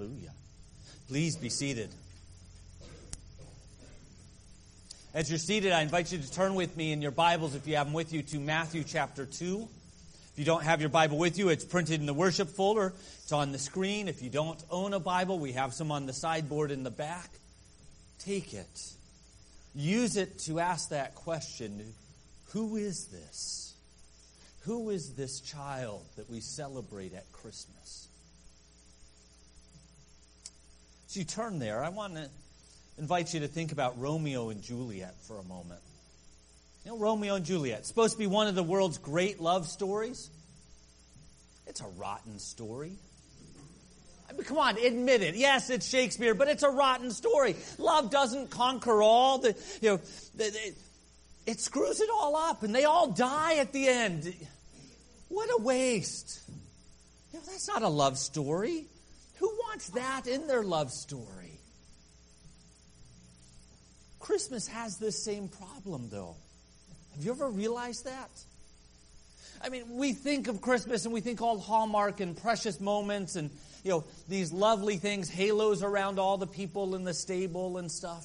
Hallelujah. Please be seated. As you're seated, I invite you to turn with me in your Bibles, if you have them with you, to Matthew chapter 2. If you don't have your Bible with you, it's printed in the worship folder. It's on the screen. If you don't own a Bible, we have some on the sideboard in the back. Take it. Use it to ask that question, who is this? Who is this child that we celebrate at Christmas? As you turn there, I want to invite you to think about Romeo and Juliet for a moment. You know, Romeo and Juliet, it's supposed to be one of the world's great love stories. It's a rotten story. I mean, come on, admit it. Yes, it's Shakespeare, but it's a rotten story. Love doesn't conquer all. It screws it all up, and they all die at the end. What a waste. You know, that's not a love story. Who wants that in their love story? Christmas has this same problem, though. Have you ever realized that? I mean, we think of Christmas and we think all Hallmark and precious moments and, you know, these lovely things, halos around all the people in the stable and stuff.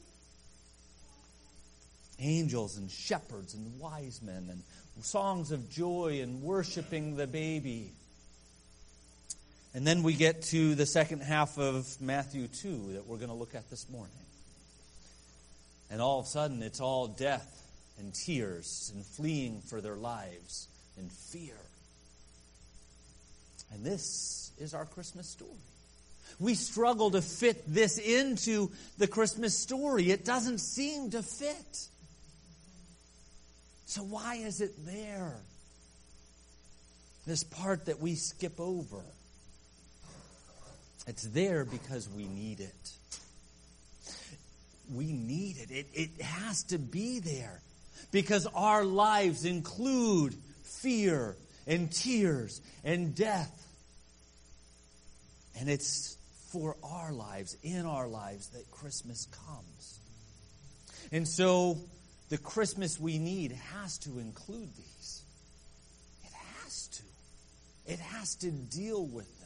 Angels and shepherds and wise men and songs of joy and worshiping the baby. And then we get to the second half of Matthew 2 that we're going to look at this morning. And all of a sudden, it's all death and tears and fleeing for their lives and fear. And this is our Christmas story. We struggle to fit this into the Christmas story. It doesn't seem to fit. So why is it there? This part that we skip over. It's there because we need it. We need it. It has to be there. Because our lives include fear and tears and death. And it's for our lives, in our lives, that Christmas comes. And so the Christmas we need has to include these. It has to. It has to deal with them.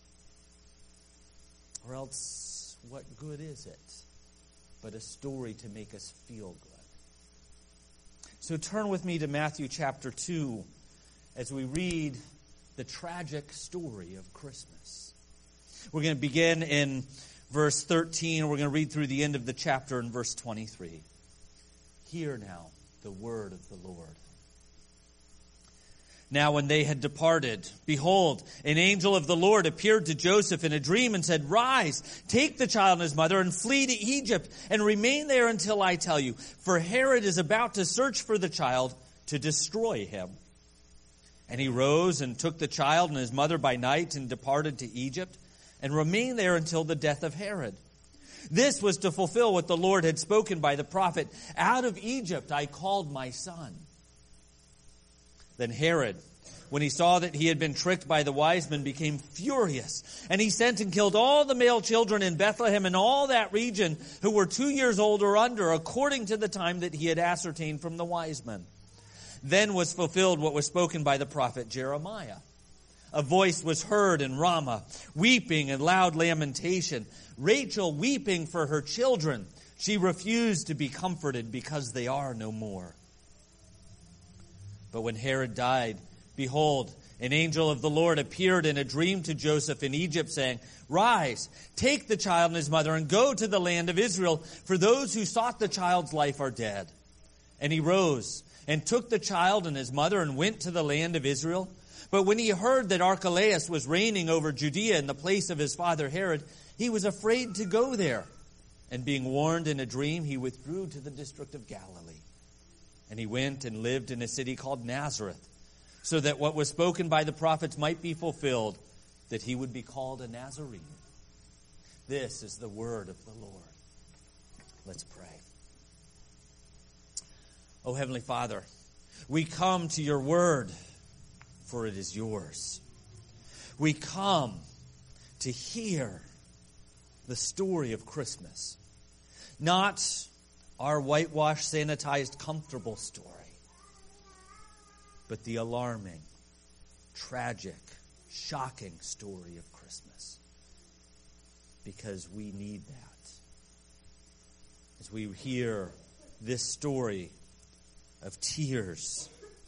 Or else, what good is it but a story to make us feel good? So turn with me to Matthew chapter 2 as we read the tragic story of Christmas. We're going to begin in verse 13. We're going to read through the end of the chapter in verse 23. Hear now the word of the Lord. Now when they had departed, behold, an angel of the Lord appeared to Joseph in a dream and said, Rise, take the child and his mother and flee to Egypt and remain there until I tell you. For Herod is about to search for the child to destroy him. And he rose and took the child and his mother by night and departed to Egypt and remained there until the death of Herod. This was to fulfill what the Lord had spoken by the prophet, Out of Egypt I called my son. Then Herod, when he saw that he had been tricked by the wise men, became furious. And he sent and killed all the male children in Bethlehem and all that region who were 2 years old or under, according to the time that he had ascertained from the wise men. Then was fulfilled what was spoken by the prophet Jeremiah. A voice was heard in Ramah, weeping and loud lamentation. Rachel weeping for her children. She refused to be comforted because they are no more. But when Herod died, behold, an angel of the Lord appeared in a dream to Joseph in Egypt, saying, Rise, take the child and his mother, and go to the land of Israel, for those who sought the child's life are dead. And he rose and took the child and his mother and went to the land of Israel. But when he heard that Archelaus was reigning over Judea in the place of his father Herod, he was afraid to go there. And being warned in a dream, he withdrew to the district of Galilee. And he went and lived in a city called Nazareth, so that what was spoken by the prophets might be fulfilled, that he would be called a Nazarene. This is the word of the Lord. Let's pray. Oh, Heavenly Father, we come to your word, for it is yours. We come to hear the story of Christmas, not our whitewashed, sanitized, comfortable story, but the alarming, tragic, shocking story of Christmas. because we need that. As we hear this story of tears,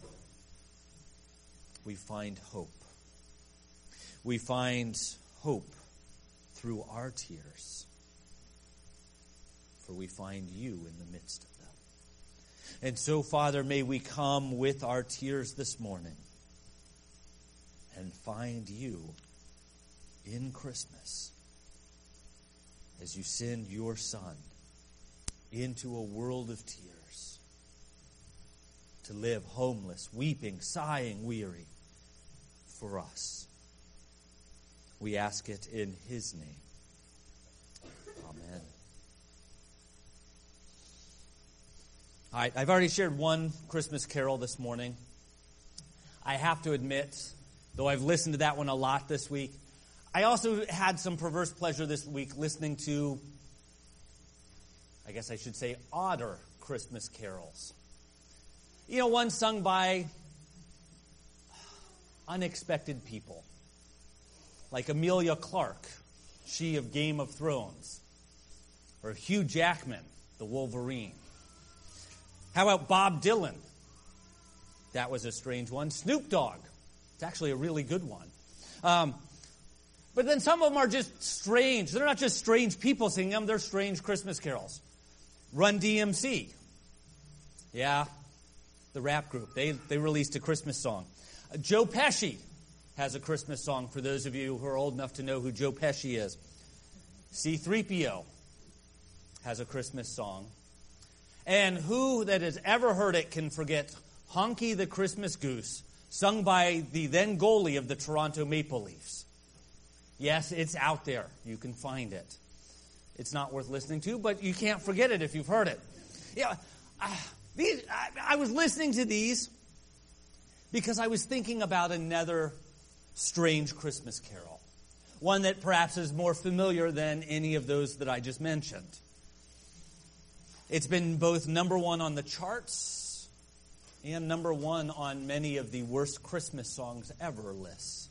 we find hope. We find hope through our tears, for we find you in the midst of them. And so, Father, may we come with our tears this morning and find you in Christmas as you send your Son into a world of tears to live homeless, weeping, sighing, weary for us. We ask it in his name. Amen. All right, I've already shared one Christmas carol this morning. I have to admit, though I've listened to that one a lot this week, I also had some perverse pleasure this week listening to, I guess I should say, odder Christmas carols. You know, one sung by unexpected people, like Emilia Clarke, she of Game of Thrones, or Hugh Jackman, the Wolverine. How about Bob Dylan? That was a strange one. Snoop Dogg. It's actually a really good one. But then some of them are just strange. They're not just strange people singing them, they're strange Christmas carols. Run DMC. Yeah, the rap group. They released a Christmas song. Joe Pesci has a Christmas song, for those of you who are old enough to know who Joe Pesci is. C-3PO has a Christmas song. And who that has ever heard it can forget Honky the Christmas Goose, sung by the then goalie of the Toronto Maple Leafs. Yes, it's out there. You can find it. It's not worth listening to, but you can't forget it if you've heard it. Yeah, I was listening to these because I was thinking about another strange Christmas carol. One that perhaps is more familiar than any of those that I just mentioned. It's been both number one on the charts and number one on many of the worst Christmas songs ever lists.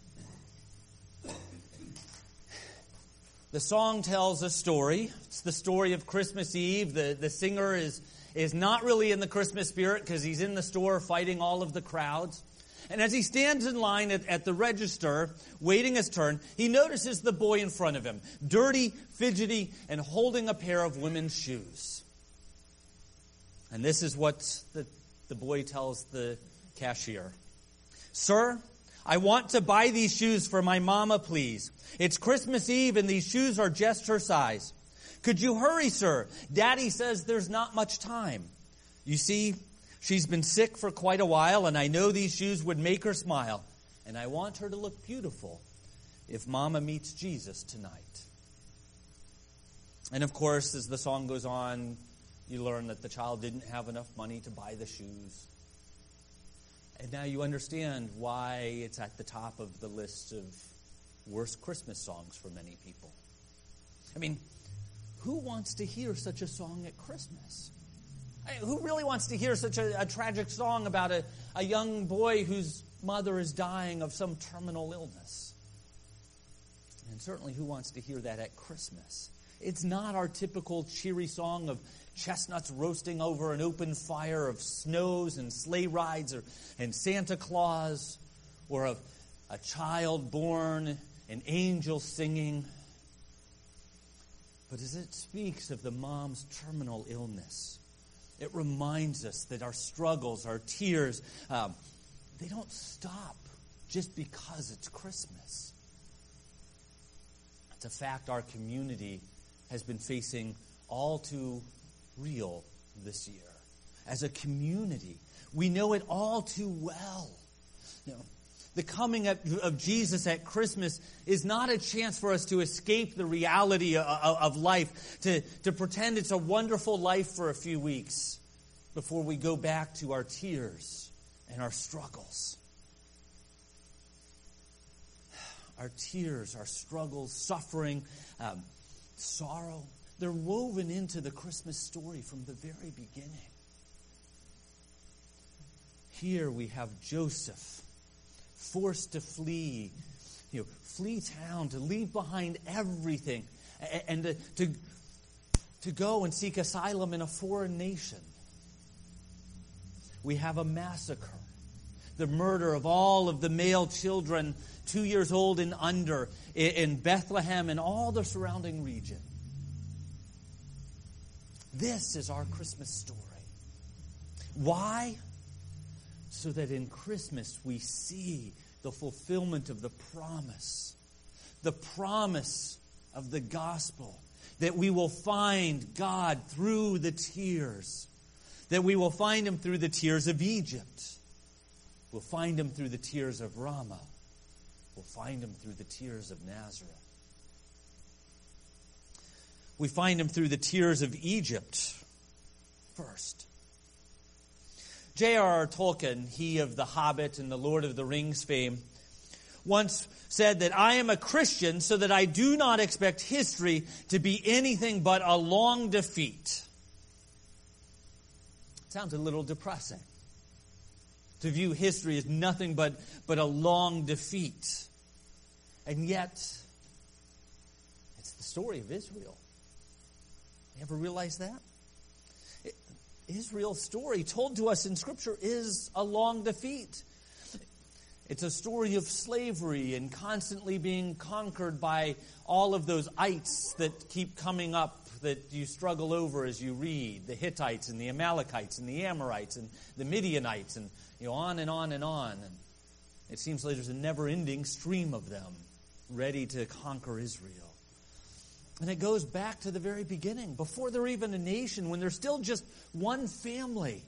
The song tells a story. It's the story of Christmas Eve. The singer is not really in the Christmas spirit because he's in the store fighting all of the crowds. And as he stands in line at the register, waiting his turn, he notices the boy in front of him, dirty, fidgety, and holding a pair of women's shoes. And this is what the boy tells the cashier. "Sir, I want to buy these shoes for my mama, please. It's Christmas Eve and these shoes are just her size. Could you hurry, sir? Daddy says there's not much time. You see, she's been sick for quite a while and I know these shoes would make her smile. And I want her to look beautiful if mama meets Jesus tonight." And of course, as the song goes on, you learn that the child didn't have enough money to buy the shoes. And now you understand why it's at the top of the list of worst Christmas songs for many people. I mean, who wants to hear such a song at Christmas? Who really wants to hear such a tragic song about a young boy whose mother is dying of some terminal illness? And certainly who wants to hear that at Christmas? It's not our typical cheery song of chestnuts roasting over an open fire, of snows and sleigh rides and Santa Claus, or of a child born, an angel singing. But as it speaks of the mom's terminal illness, it reminds us that our struggles, our tears, they don't stop just because it's Christmas. It's a fact our community has been facing all too real this year. As a community, we know it all too well. You know, the coming of Jesus at Christmas is not a chance for us to escape the reality of life, to pretend it's a wonderful life for a few weeks before we go back to our tears and our struggles. Our tears, our struggles, suffering, sorrow, they're woven into the Christmas story from the very beginning. Here we have Joseph, forced to flee flee town, to leave behind everything, and to go and seek asylum in a foreign nation. We have a massacre, the murder of all of the male children 2 years old and under in Bethlehem and all the surrounding region. This is our Christmas story. Why? So that in Christmas we see the fulfillment of the promise of the gospel, that we will find God through the tears, that we will find Him through the tears of Egypt. We'll find Him through the tears of Ramah. We'll find Him through the tears of Nazareth. We find Him through the tears of Egypt first. J.R.R. Tolkien, he of The Hobbit and the Lord of the Rings fame, once said that I am a Christian so that I do not expect history to be anything but a long defeat. Sounds a little depressing. To view history as nothing but a long defeat. And yet, it's the story of Israel. You ever realize that? Israel's story told to us in Scripture is a long defeat. It's a story of slavery and constantly being conquered by all of those ites that keep coming up that you struggle over as you read. The Hittites and the Amalekites and the Amorites and the Midianites and on and on and on. And it seems like there's a never-ending stream of them ready to conquer Israel. And it goes back to the very beginning, before they're even a nation, when they're still just one family.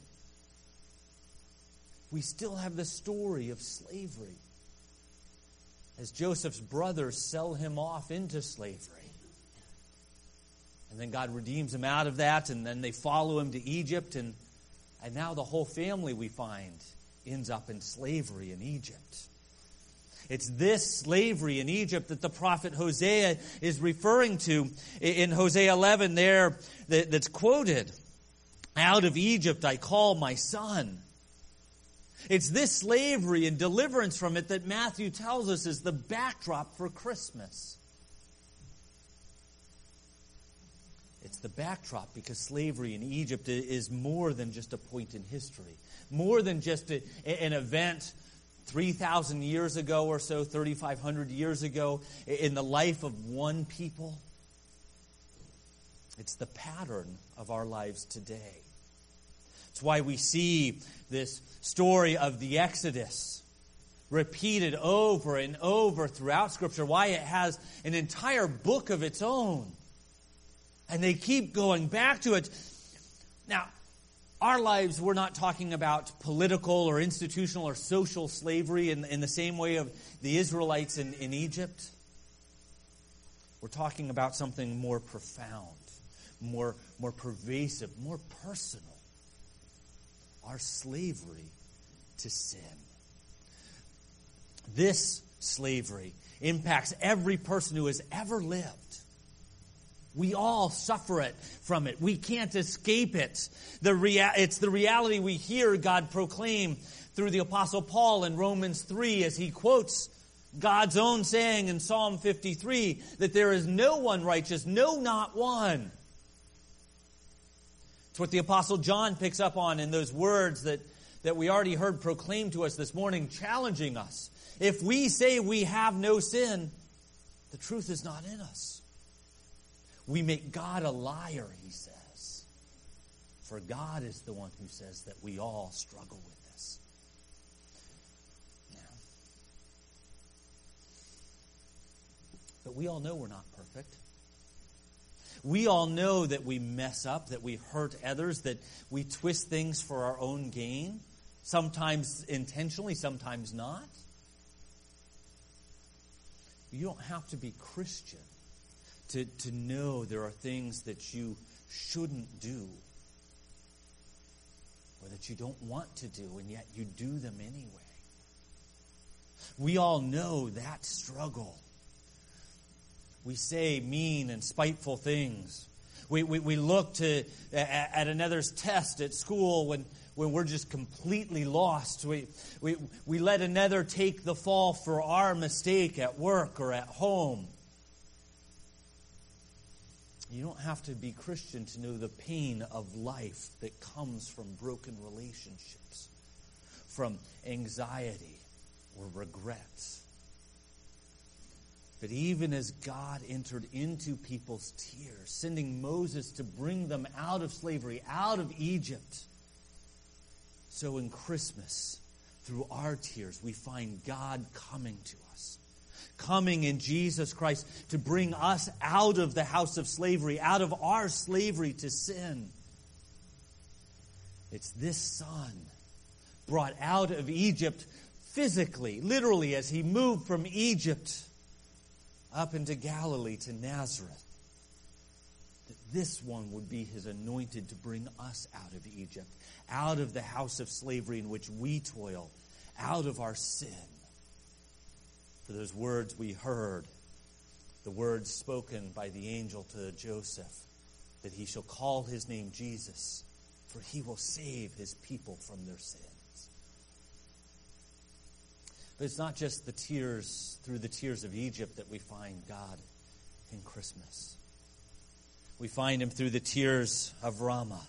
We still have the story of slavery, as Joseph's brothers sell him off into slavery. And then God redeems him out of that, and then they follow him to Egypt, and now the whole family, we find, ends up in slavery in Egypt. It's this slavery in Egypt that the prophet Hosea is referring to in Hosea 11 there that's quoted. Out of Egypt I call my son. It's this slavery and deliverance from it that Matthew tells us is the backdrop for Christmas. It's the backdrop because slavery in Egypt is more than just a point in history. More than just an event 3,000 years ago or so, 3,500 years ago, in the life of one people. It's the pattern of our lives today. It's why we see this story of the Exodus repeated over and over throughout Scripture, why it has an entire book of its own. And they keep going back to it. Now, our lives, we're not talking about political or institutional or social slavery in the same way of the Israelites in Egypt. We're talking about something more profound, more pervasive, more personal. Our slavery to sin. This slavery impacts every person who has ever lived. We all suffer from it. We can't escape it. It's the reality we hear God proclaim through the Apostle Paul in Romans 3 as he quotes God's own saying in Psalm 53 that there is no one righteous, no, not one. It's what the Apostle John picks up on in those words that we already heard proclaimed to us this morning, challenging us. If we say we have no sin, the truth is not in us. We make God a liar, he says. For God is the one who says that we all struggle with this. Now, but we all know we're not perfect. We all know that we mess up, that we hurt others, that we twist things for our own gain, sometimes intentionally, sometimes not. You don't have to be Christian to know there are things that you shouldn't do or that you don't want to do, and yet you do them anyway. We all know that struggle. We say mean and spiteful things. We look at another's test at school when we're just completely lost. We let another take the fall for our mistake at work or at home. You don't have to be Christian to know the pain of life that comes from broken relationships, from anxiety or regrets. But even as God entered into people's tears, sending Moses to bring them out of slavery, out of Egypt, so in Christmas, through our tears, we find God coming to us. Coming in Jesus Christ to bring us out of the house of slavery, out of our slavery to sin. It's this Son brought out of Egypt physically, literally, as he moved from Egypt up into Galilee to Nazareth, that this one would be his anointed to bring us out of Egypt, out of the house of slavery in which we toil, out of our sin. For those words we heard, the words spoken by the angel to Joseph, that he shall call his name Jesus, for he will save his people from their sins. But it's not just the tears, through the tears of Egypt, that we find God in Christmas. We find him through the tears of Ramah.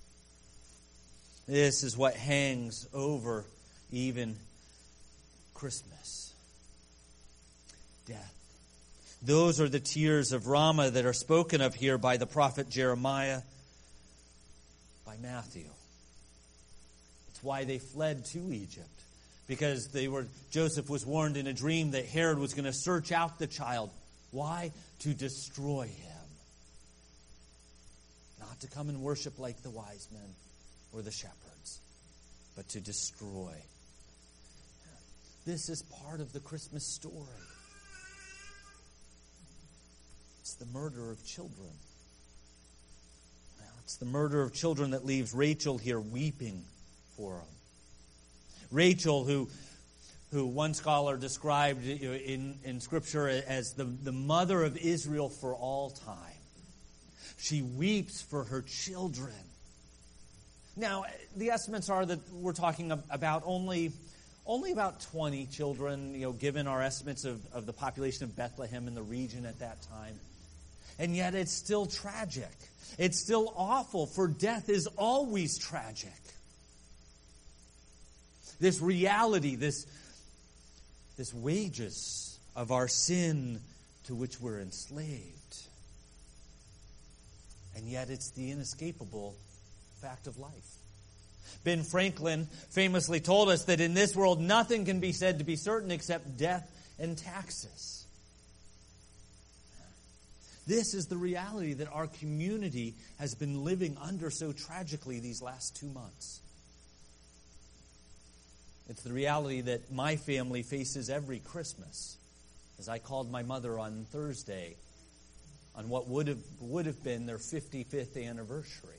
This is what hangs over even Christmas. Death. Those are the tears of Ramah that are spoken of here by the prophet Jeremiah, by Matthew. It's why they fled to Egypt. Because Joseph was warned in a dream that Herod was going to search out the child. Why? To destroy him. Not to come and worship like the wise men or the shepherds, but to destroy. This is part of the Christmas story. It's the murder of children. It's the murder of children that leaves Rachel here weeping for them. Rachel, who one scholar described in Scripture as the mother of Israel for all time. She weeps for her children. Now, the estimates are that we're talking about only about 20 children, given our estimates of the population of Bethlehem and the region at that time. And yet it's still tragic. It's still awful, for death is always tragic. This reality, this wages of our sin to which we're enslaved. And yet it's the inescapable fact of life. Ben Franklin famously told us that in this world nothing can be said to be certain except death and taxes. This is the reality that our community has been living under so tragically these last 2 months. It's the reality that my family faces every Christmas. As I called my mother on Thursday on what would have been their 55th anniversary.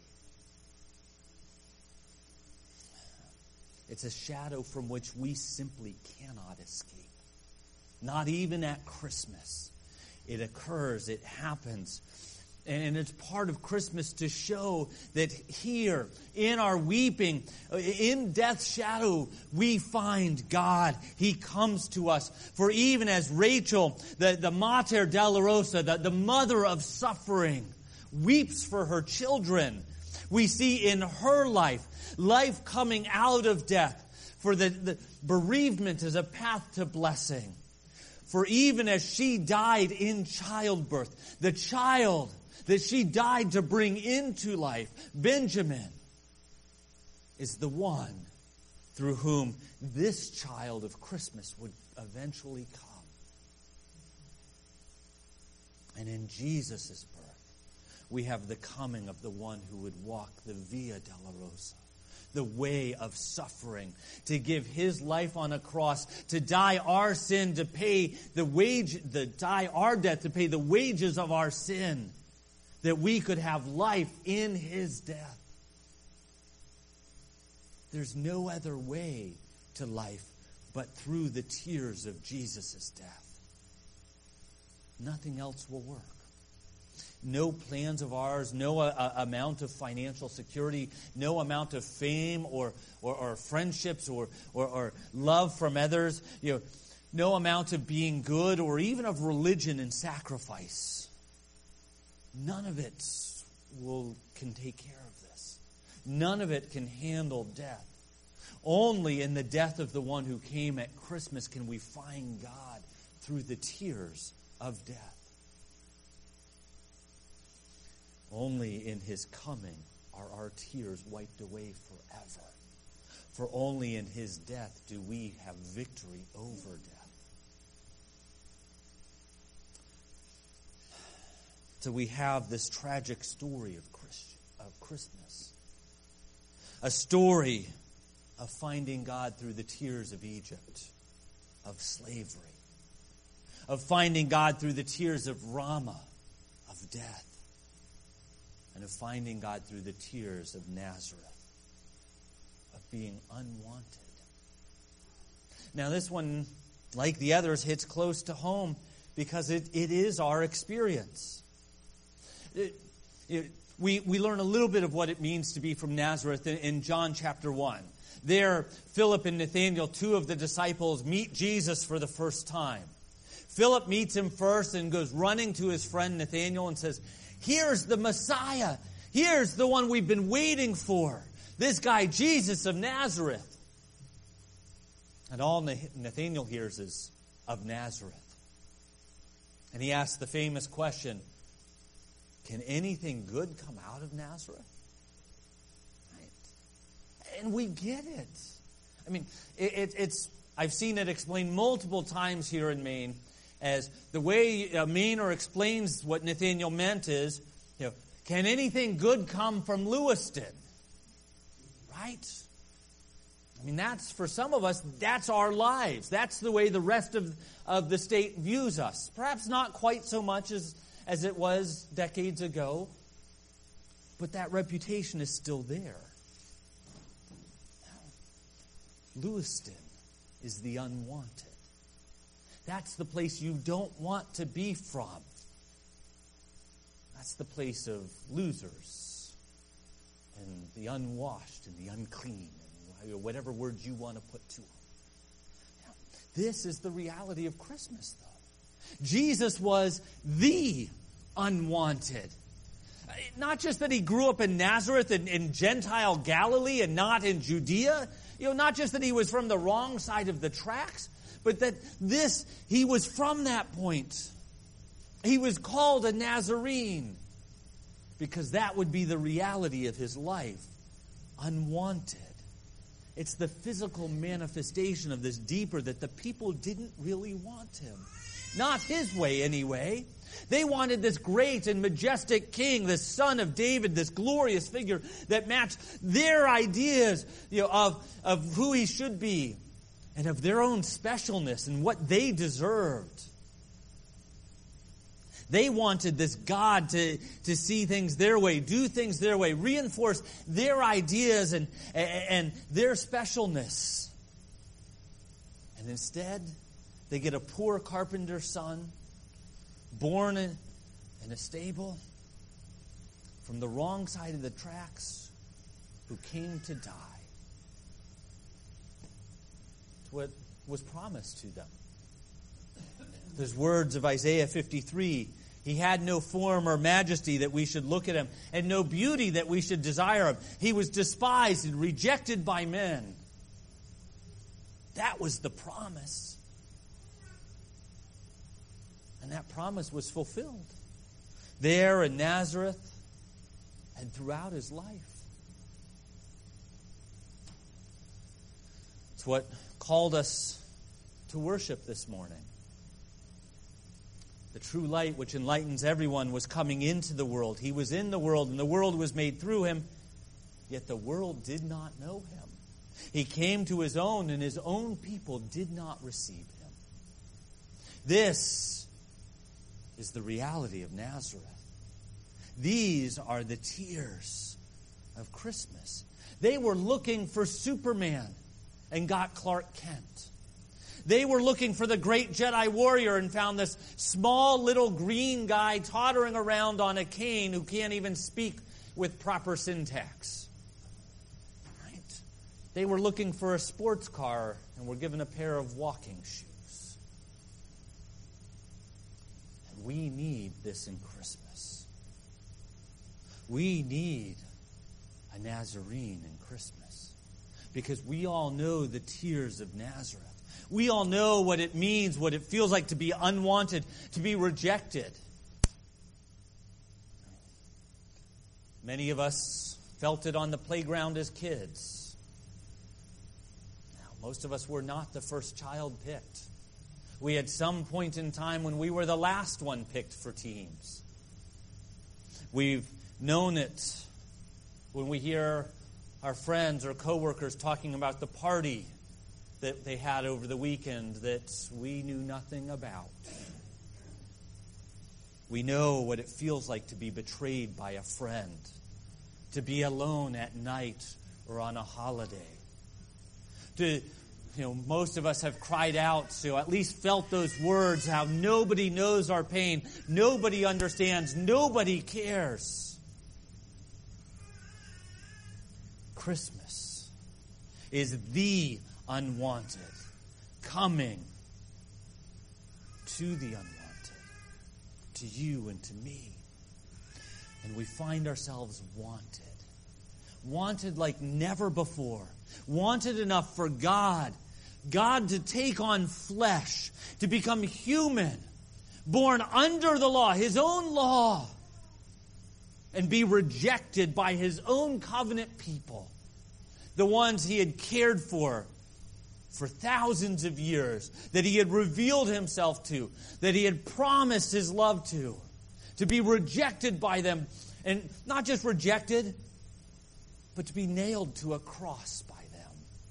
It's a shadow from which we simply cannot escape. Not even at Christmas. It occurs, it happens. And it's part of Christmas to show that here, in our weeping, in death's shadow, we find God. He comes to us. For even as Rachel, the Mater Dolorosa, the mother of suffering, weeps for her children, we see in her life coming out of death. For the bereavement is a path to blessing. For even as she died in childbirth, the child that she died to bring into life, Benjamin, is the one through whom this child of Christmas would eventually come. And in Jesus' birth, we have the coming of the one who would walk the Via Dolorosa, the way of suffering, to give his life on a cross, to die our sin, to pay die our death, to pay the wages of our sin, that we could have life in his death. There's no other way to life but through the tears of Jesus' death. Nothing else will work. no plans of ours, no amount of financial security, no amount of fame or friendships or love from others, no amount of being good or even of religion and sacrifice. None of it can take care of this. None of it can handle death. Only in the death of the one who came at Christmas can we find God through the tears of death. Only in his coming are our tears wiped away forever. For only in his death do we have victory over death. So we have this tragic story of Christmas. A story of finding God through the tears of Egypt, of slavery, of finding God through the tears of Ramah, of death, and of finding God through the tears of Nazareth, of being unwanted. Now this one, like the others, hits close to home because it is our experience. We learn a little bit of what it means to be from Nazareth in John chapter 1. There, Philip and Nathanael, two of the disciples, meet Jesus for the first time. Philip meets him first and goes running to his friend Nathanael and says, "Here's the Messiah. Here's the one we've been waiting for. This guy, Jesus of Nazareth." And all Nathanael hears is of Nazareth. And he asks the famous question, can anything good come out of Nazareth? Right? And we get it. I mean, I've seen it explained multiple times here in Maine as the way a Mainer explains what Nathanael meant is, can anything good come from Lewiston? Right? I mean, that's, for some of us, that's our lives. That's the way the rest of the state views us. Perhaps not quite so much as it was decades ago, but that reputation is still there. Lewiston is the unwanted. That's the place you don't want to be from. That's the place of losers and the unwashed and the unclean and whatever words you want to put to them. This is the reality of Christmas, though. Jesus was the unwanted. Not just that he grew up in Nazareth in Gentile Galilee and not in Judea. Not just that he was from the wrong side of the tracks, but that he was from that point. He was called a Nazarene because that would be the reality of his life. Unwanted. It's the physical manifestation of this deeper that the people didn't really want him. Not his way, anyway. They wanted this great and majestic king, this son of David, this glorious figure that matched their ideas of who he should be and of their own specialness and what they deserved. They wanted this God to see things their way, do things their way, reinforce their ideas and their specialness. And instead, they get a poor carpenter's son, born in a stable, from the wrong side of the tracks, who came to die. It's what was promised to them. There's words of Isaiah 53. He had no form or majesty that we should look at him, and no beauty that we should desire him. He was despised and rejected by men. That was the promise. And that promise was fulfilled there in Nazareth and throughout his life. It's what called us to worship this morning. The true light which enlightens everyone was coming into the world. He was in the world, and the world was made through him, yet the world did not know him. He came to his own, and his own people did not receive him. This is the reality of Nazareth. These are the tears of Christmas. They were looking for Superman and got Clark Kent. They were looking for the great Jedi warrior and found this small little green guy tottering around on a cane who can't even speak with proper syntax. Right? They were looking for a sports car and were given a pair of walking shoes. And we need this in Christmas. We need a Nazarene in Christmas, because we all know the tears of Nazareth. We all know what it means, what it feels like to be unwanted, to be rejected. Many of us felt it on the playground as kids. Now, most of us were not the first child picked. We had some point in time when we were the last one picked for teams. We've known it when we hear our friends or coworkers talking about the party that they had over the weekend that we knew nothing about. We know what it feels like to be betrayed by a friend, to be alone at night or on a holiday. Most of us have cried out, so at least felt those words, how nobody knows our pain, nobody understands, nobody cares. Christmas is the unwanted coming to the unwanted, to you and to me. And we find ourselves wanted like never before, wanted enough for God to take on flesh, to become human, born under the law, His own law, and be rejected by His own covenant people, the ones He had cared for thousands of years, that He had revealed Himself to, that He had promised His love to be rejected by them, and not just rejected, but to be nailed to a cross by them.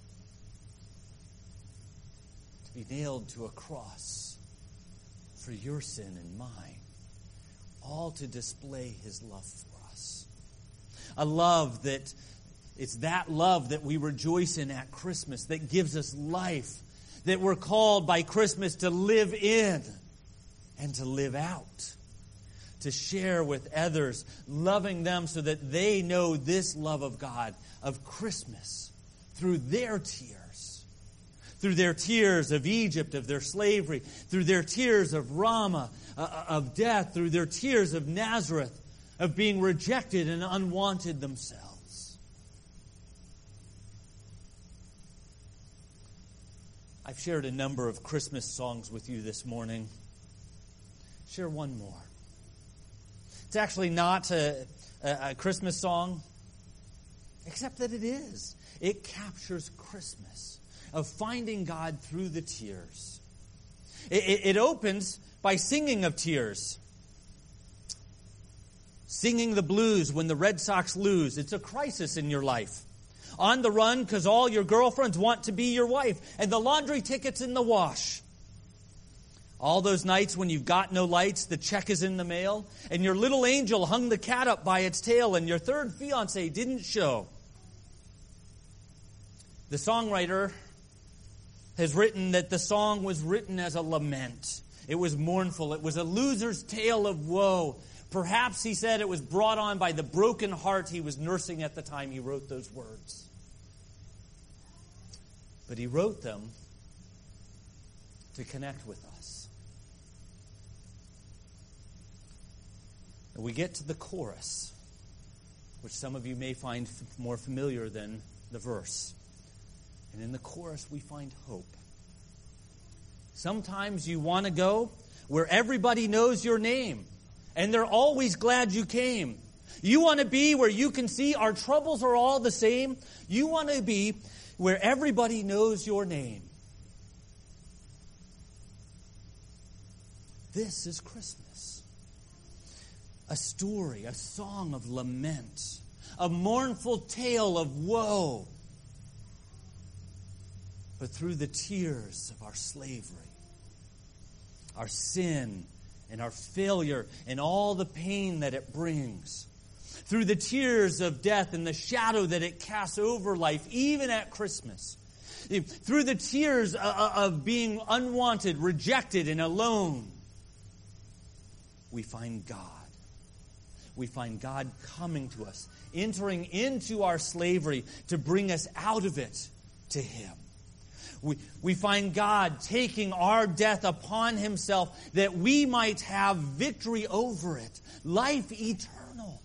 To be nailed to a cross for your sin and mine, all to display His love for us. A love that, it's that love that we rejoice in at Christmas, that gives us life, that we're called by Christmas to live in and to live out, to share with others, loving them so that they know this love of God, of Christmas, through their tears of Egypt, of their slavery, through their tears of Ramah, of death, through their tears of Nazareth, of being rejected and unwanted themselves. I've shared a number of Christmas songs with you this morning. Share one more. It's actually not a Christmas song, except that it is. It captures Christmas, of finding God through the tears. It opens by singing of tears. Singing the blues when the Red Sox lose. It's a crisis in your life. On the run because all your girlfriends want to be your wife, and the laundry ticket's in the wash. All those nights when you've got no lights, the check is in the mail, and your little angel hung the cat up by its tail, and your third fiancé didn't show. The songwriter has written that the song was written as a lament. It was mournful. It was a loser's tale of woe. Perhaps, he said, it was brought on by the broken heart he was nursing at the time he wrote those words. But he wrote them to connect with us. And we get to the chorus, which some of you may find more familiar than the verse. And in the chorus, we find hope. Sometimes you want to go where everybody knows your name, and they're always glad you came. You want to be where you can see our troubles are all the same. You want to be where everybody knows your name. This is Christmas. A story, a song of lament, a mournful tale of woe. But through the tears of our slavery, our sin, and our failure, and all the pain that it brings, through the tears of death and the shadow that it casts over life, even at Christmas, Through the tears of being unwanted, rejected, and alone, we find God. We find God coming to us, entering into our slavery to bring us out of it to Him. We find God taking our death upon Himself that we might have victory over it, life eternal.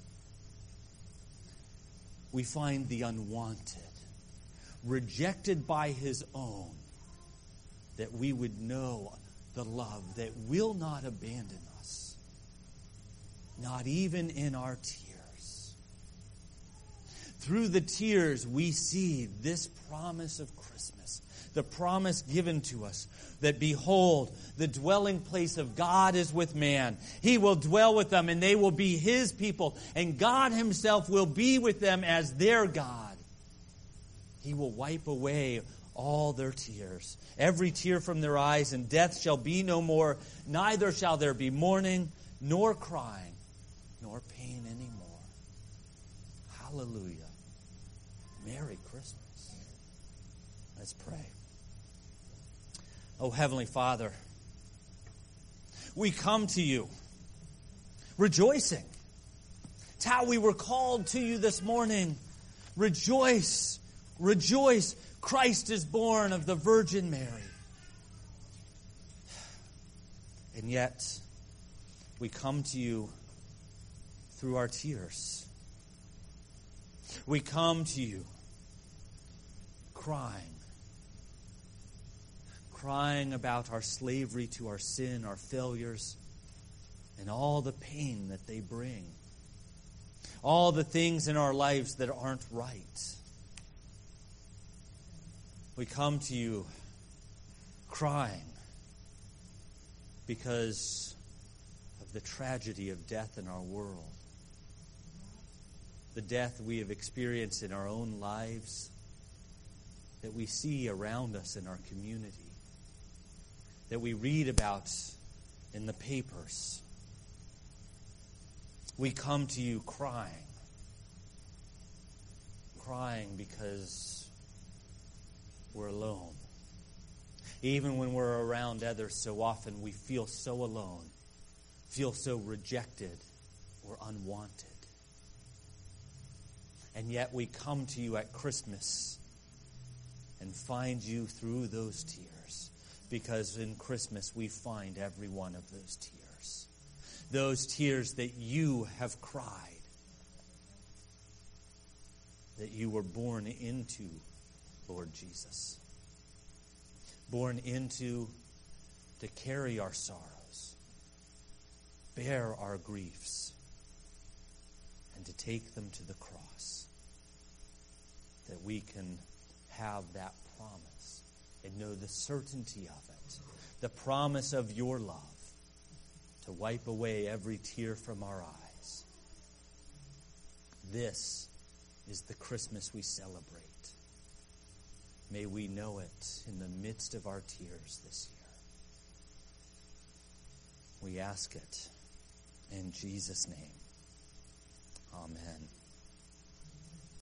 We find the unwanted, rejected by His own, that we would know the love that will not abandon us, not even in our tears. Through the tears, we see this promise of Christmas, the promise given to us that, behold, the dwelling place of God is with man. He will dwell with them, and they will be His people, and God Himself will be with them as their God. He will wipe away all their tears, every tear from their eyes, and death shall be no more. Neither shall there be mourning, nor crying, nor pain anymore. Hallelujah. Merry Christmas. Let's pray. Oh, Heavenly Father, we come to You rejoicing. It's how we were called to You this morning. Rejoice, rejoice. Christ is born of the Virgin Mary. And yet, we come to You through our tears. We come to You crying about our slavery to our sin, our failures, and all the pain that they bring. All the things in our lives that aren't right. We come to You crying because of the tragedy of death in our world. The death we have experienced in our own lives, that we see around us in our community, that we read about in the papers. We come to You crying because we're alone. Even when we're around others, so often we feel so alone, feel so rejected or unwanted. And yet we come to You at Christmas and find You through those tears, because in Christmas we find every one of those tears. Those tears that You have cried, that You were born into, Lord Jesus. Born into to carry our sorrows, bear our griefs, and to take them to the cross, that we can have that promise and know the certainty of it, the promise of Your love to wipe away every tear from our eyes. This is the Christmas we celebrate. May we know it in the midst of our tears this year. We ask it in Jesus' name. Amen.